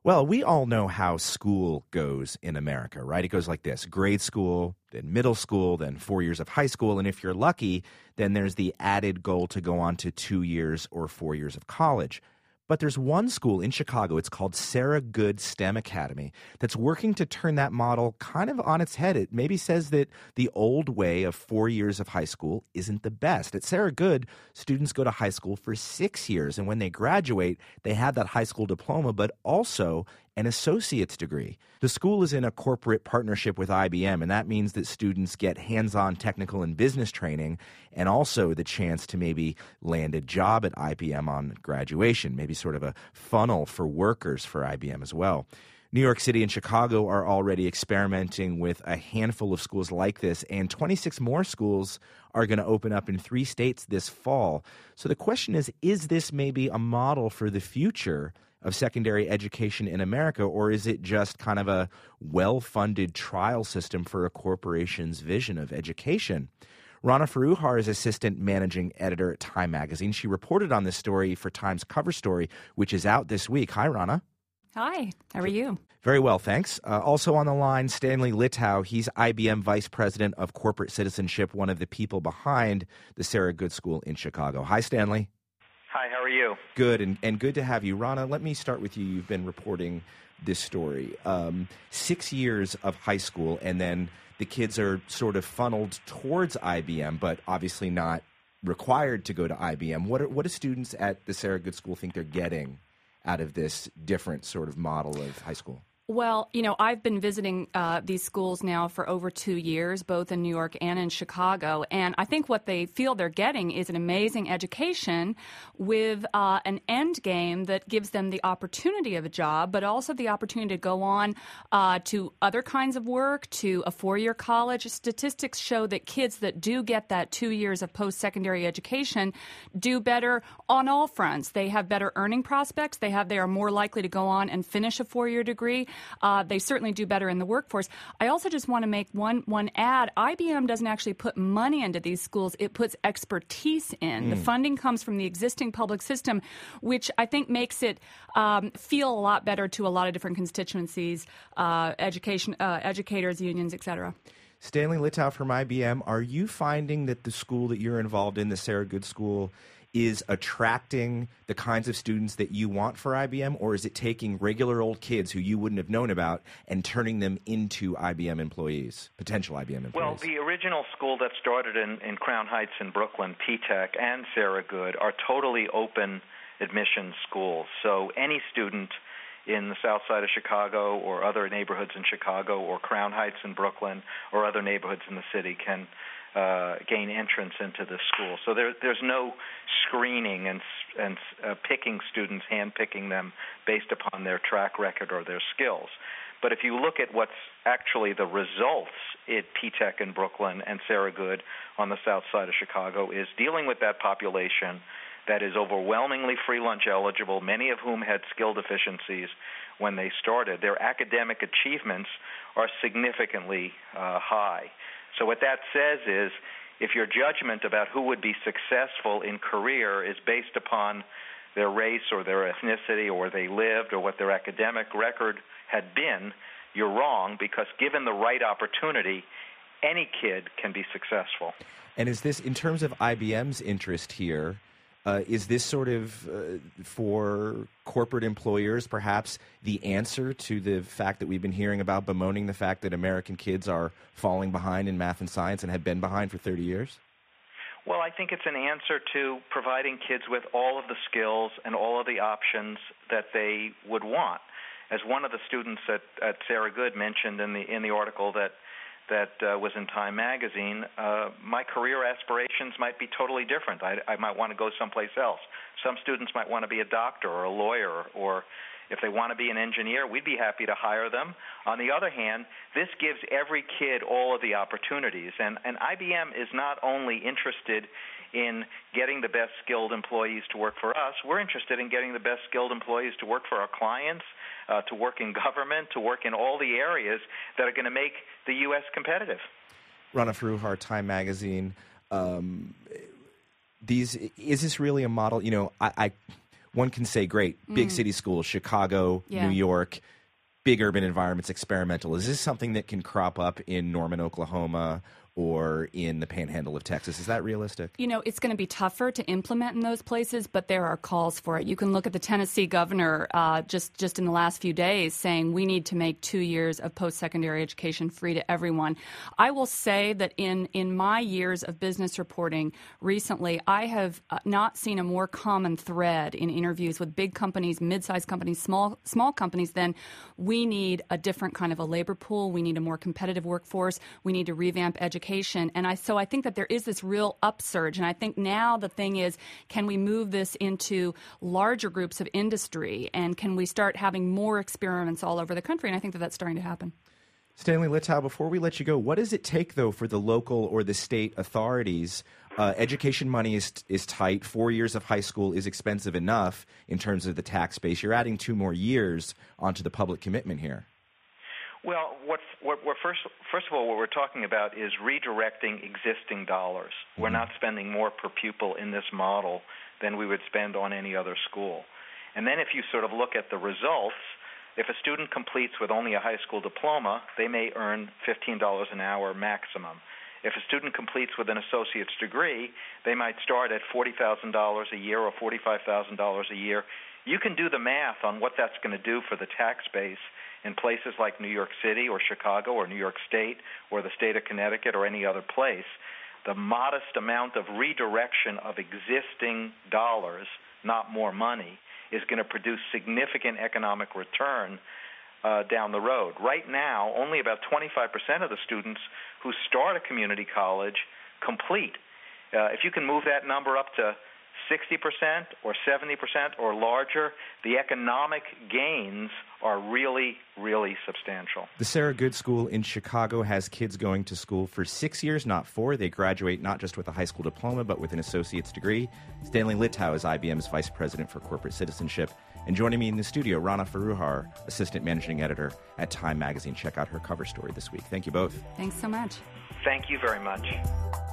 Well, we all know how school goes in America, right? It goes like this: grade school, then middle school, then 4 years of high school. And if you're lucky, then there's the added goal to go on to 2 years or 4 years of college. But there's one school in Chicago, it's called Sarah Good STEM Academy, that's working to turn that model kind of on its head. It maybe says that the old way of 4 years of high school isn't the best. At Sarah Good, students go to high school for 6 years, and when they graduate, they have that high school diploma, but also an associate's degree. The school is in a corporate partnership with IBM, and that means that students get hands-on technical and business training and also the chance to maybe land a job at IBM on graduation, maybe sort of a funnel for workers for IBM as well. New York City and Chicago are already experimenting with a handful of schools like this, and 26 more schools are going to open up in 3 states this fall. So the question is this maybe a model for the future of secondary education in America, or is it just kind of a well-funded trial system for a corporation's vision of education? Rana Foroohar is assistant managing editor at Time Magazine. She reported on this story for Time's cover story, which is out this week. Hi, Rana. Hi, how are you? Very well, thanks. Also on the line, Stanley Littau. He's IBM Vice President of Corporate Citizenship, one of the people behind the Sarah Good School in Chicago. Hi, Stanley. Hi, how are you? Good, and good to have you. Rana, let me start with you. You've been reporting this story. 6 years of high school, and then the kids are sort of funneled towards IBM, but obviously not required to go to IBM. What do students at the Sarah Good School think they're getting out of this different sort of model of high school? Well, I've been visiting these schools now for over 2 years, both in New York and in Chicago, and I think what they feel they're getting is an amazing education with an end game that gives them the opportunity of a job, but also the opportunity to go on to other kinds of work, to a 4-year college. Statistics show that kids that do get that 2 years of post-secondary education do better on all fronts. They have better earning prospects. They are more likely to go on and finish a 4-year degree. They certainly do better in the workforce. I also just want to make one add. IBM doesn't actually put money into these schools. It puts expertise in. The funding comes from the existing public system, which I think makes it feel a lot better to a lot of different constituencies, educators, unions, et cetera. Stanley Littau from IBM, are you finding that the school that you're involved in, the Sarah Good School, is attracting the kinds of students that you want for IBM, or is it taking regular old kids who you wouldn't have known about and turning them into IBM employees, potential IBM employees? Well, the original school that started in Crown Heights in Brooklyn, P-TECH, and Sarah Good are totally open admission schools. So any student in the south side of Chicago or other neighborhoods in Chicago or Crown Heights in Brooklyn or other neighborhoods in the city can gain entrance into the school. So there's no screening and picking students, handpicking them based upon their track record or their skills. But if you look at what's actually the results at P-TECH in Brooklyn and Sarah Good on the south side of Chicago is dealing with that population that is overwhelmingly free lunch eligible, many of whom had skill deficiencies when they started. Their academic achievements are significantly high. So what that says is if your judgment about who would be successful in career is based upon their race or their ethnicity or where they lived or what their academic record had been, you're wrong, because given the right opportunity, any kid can be successful. And is this, in terms of IBM's interest here, is this sort of for corporate employers perhaps the answer to the fact that we've been hearing about, bemoaning the fact that American kids are falling behind in math and science and have been behind for 30 years? Well, I think it's an answer to providing kids with all of the skills and all of the options that they would want. As one of the students at Sarah Good mentioned in the article that was in Time Magazine, my career aspirations might be totally different. I might want to go someplace else. Some students might want to be a doctor or a lawyer, or if they want to be an engineer, we'd be happy to hire them. On the other hand, this gives every kid all of the opportunities. And IBM is not only interested in getting the best skilled employees to work for us, we're interested in getting the best skilled employees to work for our clients, to work in government, to work in all the areas that are going to make the U.S. competitive. Rana Foroohar, Time Magazine. Is this really a model? one can say, great, big city schools, Chicago, New York, big urban environments, experimental. Is this something that can crop up in Norman, Oklahoma, or in the Panhandle of Texas? Is that realistic? You know, it's going to be tougher to implement in those places, but there are calls for it. You can look at the Tennessee governor just in the last few days saying we need to make 2 years of post-secondary education free to everyone. I will say that in my years of business reporting recently, I have not seen a more common thread in interviews with big companies, mid-sized companies, small companies than we need a different kind of a labor pool. We need a more competitive workforce. We need to revamp education. And so I think that there is this real upsurge. And I think now the thing is, can we move this into larger groups of industry? And can we start having more experiments all over the country? And I think that that's starting to happen. Stanley Littau, before we let you go, what does it take, though, for the local or the state authorities? Education money is tight. 4 years of high school is expensive enough in terms of the tax base. You're adding 2 more years onto the public commitment here. Well, first of all, what we're talking about is redirecting existing dollars. Mm-hmm. We're not spending more per pupil in this model than we would spend on any other school. And then if you sort of look at the results, if a student completes with only a high school diploma, they may earn $15 an hour maximum. If a student completes with an associate's degree, they might start at $40,000 a year or $45,000 a year. You can do the math on what that's going to do for the tax base in places like New York City or Chicago or New York State or the state of Connecticut or any other place. The modest amount of redirection of existing dollars, not more money, is going to produce significant economic return down the road. Right now, only about 25% of the students who start a community college complete. If you can move that number up to 60% or 70% or larger, the economic gains are really, really substantial. The Sarah Good School in Chicago has kids going to school for 6 years, not 4. They graduate not just with a high school diploma, but with an associate's degree. Stanley Littau is IBM's Vice President for Corporate Citizenship. And joining me in the studio, Rana Foroohar, Assistant Managing Editor at Time Magazine. Check out her cover story this week. Thank you both. Thanks so much. Thank you very much.